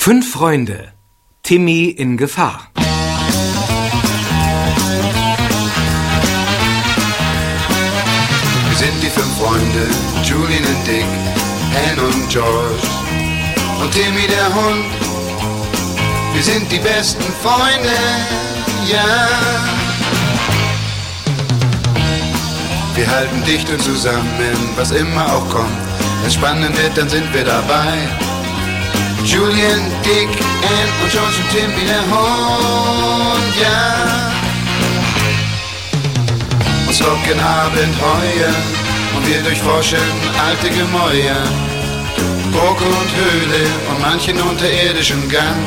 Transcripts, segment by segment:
5 Freunde. Timmy in Gefahr. Wir sind die 5 Freunde, Julian und Dick, Anne und George und Timmy der Hund. Wir sind die besten Freunde, ja. Wir halten dicht und zusammen, was immer auch kommt. Wenn es spannend wird, dann sind wir dabei. Julian, Dick, Anne und George und Timmy der Hund, ja. Uns locken Abenteuer und wir durchforschen alte Gemäuer, Burg und Höhle und manchen unterirdischen Gang.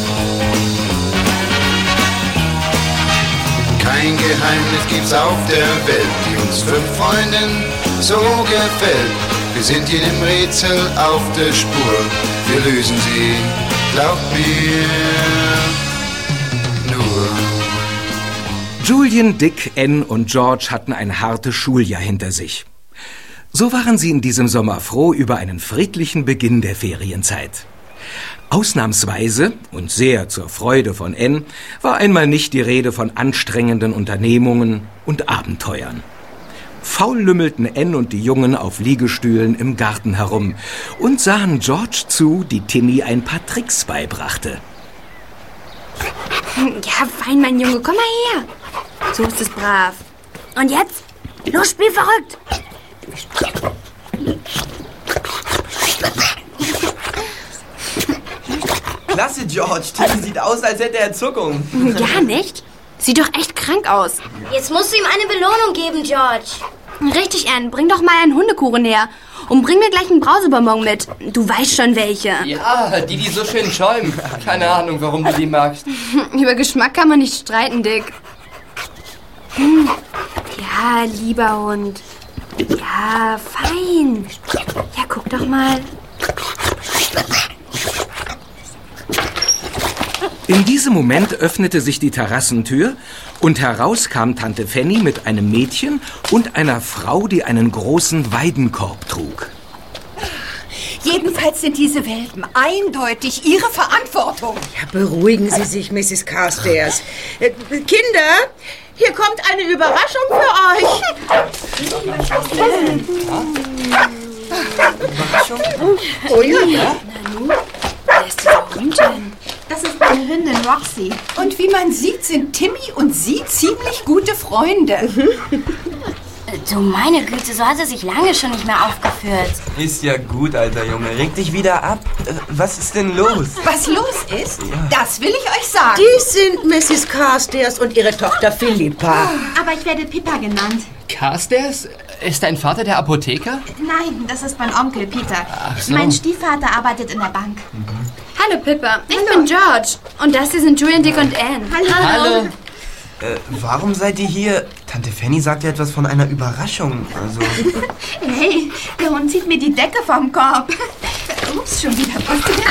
Kein Geheimnis gibt's auf der Welt, die uns 5 Freunden so gefällt. Wir sind jedem Rätsel auf der Spur, wir lösen sie, glaubt mir, nur. Julian, Dick, Anne und George hatten ein hartes Schuljahr hinter sich. So waren sie in diesem Sommer froh über einen friedlichen Beginn der Ferienzeit. Ausnahmsweise und sehr zur Freude von Anne war einmal nicht die Rede von anstrengenden Unternehmungen und Abenteuern. Faul lümmelten Anne und die Jungen auf Liegestühlen im Garten herum und sahen George zu, die Timmy ein paar Tricks beibrachte. Ja, fein, mein Junge, komm mal her. So ist es brav. Und jetzt? Los, spiel verrückt. Klasse, George. Timmy sieht aus, als hätte er Zuckung. Ja, nicht? Sieht doch echt krank aus. Jetzt musst du ihm eine Belohnung geben, George. Richtig, Anne. Bring doch mal einen Hundekuchen her. Und bring mir gleich einen Brausebonbon mit. Du weißt schon welche. Ja, die so schön schäumen. Keine Ahnung, warum du die magst. Über Geschmack kann man nicht streiten, Dick. Ja, lieber Hund. Ja, fein. Ja, guck doch mal. In diesem Moment öffnete sich die Terrassentür und heraus kam Tante Fanny mit einem Mädchen und einer Frau, die einen großen Weidenkorb trug. Jedenfalls sind diese Welpen eindeutig Ihre Verantwortung. Ja, beruhigen Sie sich, Mrs. Carstairs. Kinder, hier kommt eine Überraschung für euch. Überraschung? Oh ja. Wer ist dieser Hund denn? Das ist meine Hündin Roxy. Und wie man sieht, sind Timmy und Sie ziemlich gute Freunde. Du meine Güte, so hat er sich lange schon nicht mehr aufgeführt. Ist ja gut, alter Junge. Reg dich wieder ab. Was ist denn los? Was los ist, das will ich euch sagen. Die sind Mrs. Carstairs und ihre Tochter Philippa. Aber ich werde Pippa genannt. Carstairs? Ist dein Vater der Apotheker? Nein, das ist mein Onkel Peter. Ach so. Mein Stiefvater arbeitet in der Bank. Hallo, Pippa. Ich bin George. Und das hier sind Julian, Dick und Anne. Hallo. Warum seid ihr hier? Tante Fanny sagte etwas von einer Überraschung. Also. Hey, der Hund zieht mir die Decke vom Korb. Ups, schon wieder passiert.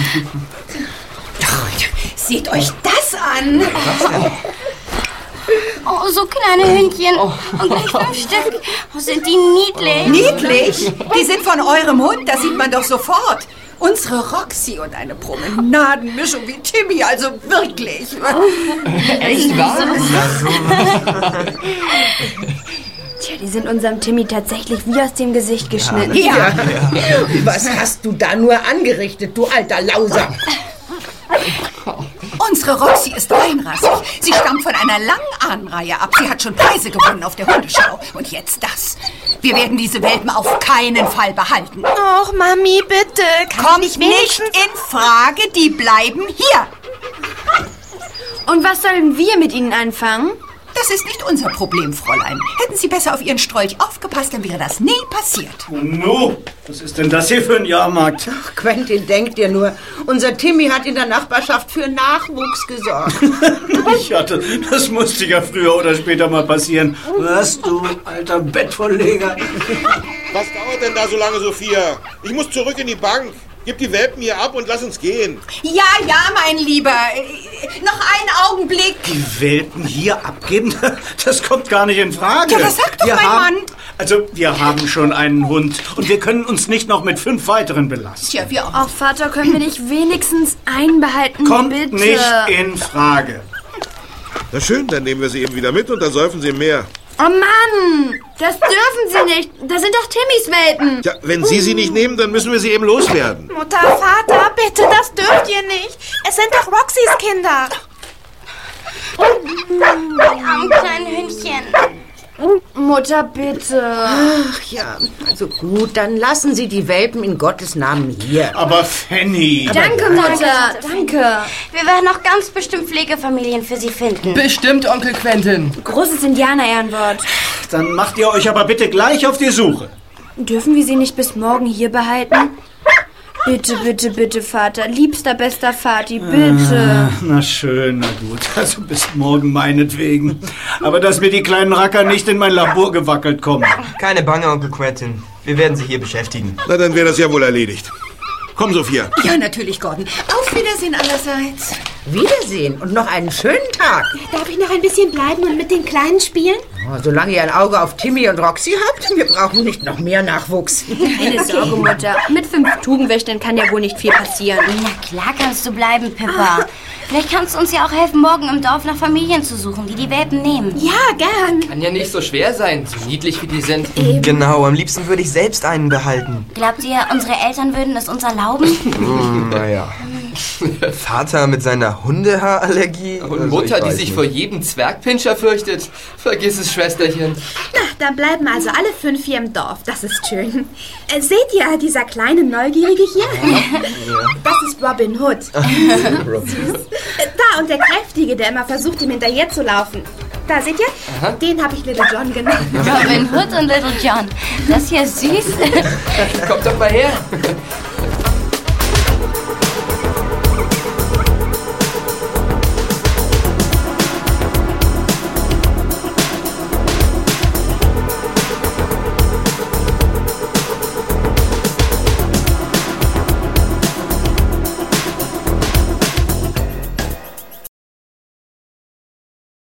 Seht euch das an. Was denn? Oh, so kleine Hündchen. Und gleich 5 Stück. Oh, sind die niedlich. Niedlich? Die sind von eurem Hund, das sieht man doch sofort. Unsere Roxy und eine Promenadenmischung wie Timmy, also wirklich. Echt wahr? Tja, die sind unserem Timmy tatsächlich wie aus dem Gesicht geschnitten. Ja. Was hast du da nur angerichtet, du alter Lauser? Unsere Roxy ist reinrassig. Sie stammt von einer langen Ahnenreihe ab. Sie hat schon Preise gewonnen auf der Hundeschau. Und jetzt das. Wir werden diese Welpen auf keinen Fall behalten. Och, Mami, bitte. Kommt nicht in Frage, die bleiben hier. Und was sollen wir mit ihnen anfangen? Das ist nicht unser Problem, Fräulein. Hätten Sie besser auf Ihren Strolch aufgepasst, dann wäre das nie passiert. No, was ist denn das hier für ein Jahrmarkt? Ach, Quentin, denk dir nur, unser Timmy hat in der Nachbarschaft für Nachwuchs gesorgt. Das musste ja früher oder später mal passieren. Was, du alter Bettvorleger? Was dauert denn da so lange, Sophia? Ich muss zurück in die Bank. Gib die Welpen hier ab und lass uns gehen. Ja, mein Lieber. Noch einen Augenblick. Die Welpen hier abgeben? Das kommt gar nicht in Frage. Ja, das sagt doch mein Mann. Also, wir haben schon einen Hund und wir können uns nicht noch mit 5 weiteren belasten. Tja, wir auch. Ach, Vater, können wir nicht wenigstens einen behalten? Kommt bitte? nicht in Frage. Na schön, dann nehmen wir sie eben wieder mit und dann säufen sie mehr. Oh Mann, das dürfen Sie nicht. Das sind doch Timmys Welpen. Tja, wenn Sie sie nicht nehmen, dann müssen wir sie eben loswerden. Mutter, Vater, bitte, das dürft ihr nicht. Es sind doch Roxys Kinder. Die armen kleinen Hündchen. Mutter, bitte. Ach ja, also gut, dann lassen Sie die Welpen in Gottes Namen hier. Aber Fanny... Danke, Mutter, danke. Wir werden noch ganz bestimmt Pflegefamilien für Sie finden. Bestimmt, Onkel Quentin. Großes Indianer-Ehrenwort. Dann macht ihr euch aber bitte gleich auf die Suche. Dürfen wir sie nicht bis morgen hier behalten? Bitte, bitte, bitte, Vater. Liebster, bester Vati, bitte. Na schön, na gut. Also bis morgen meinetwegen. Aber dass mir die kleinen Racker nicht in mein Labor gewackelt kommen. Keine Bange, Onkel Quentin. Wir werden sie hier beschäftigen. Na, dann wäre das ja wohl erledigt. Komm, Sophia. Ja, natürlich, Gordon. Auf Wiedersehen allerseits. Wiedersehen und noch einen schönen Tag. Darf ich noch ein bisschen bleiben und mit den Kleinen spielen? Oh, solange ihr ein Auge auf Timmy und Roxy habt, wir brauchen nicht noch mehr Nachwuchs. Keine Sorge, Mutter. Mit 5 Tugendwächtern kann ja wohl nicht viel passieren. Na klar kannst du bleiben, Pippa. Vielleicht kannst du uns ja auch helfen, morgen im Dorf nach Familien zu suchen, die die Welpen nehmen. Ja, gern. Kann ja nicht so schwer sein, so niedlich wie die sind. Genau, am liebsten würde ich selbst einen behalten. Glaubt ihr, unsere Eltern würden es uns erlauben? Naja. Vater mit seiner Hundehaarallergie? Und Mutter, die sich vor jedem Zwergpinscher fürchtet. Vergiss es, Schwesterchen. Na, dann bleiben also alle 5 hier im Dorf. Das ist schön. Seht ihr, dieser kleine Neugierige hier? Das ist Robin Hood. Süß. Da, und der Kräftige, der immer versucht, ihm hinterher zu laufen. Da, seht ihr? Aha. Den habe ich Little John genannt. Robin Hood und Little John. Das hier ist süß. Kommt doch mal her.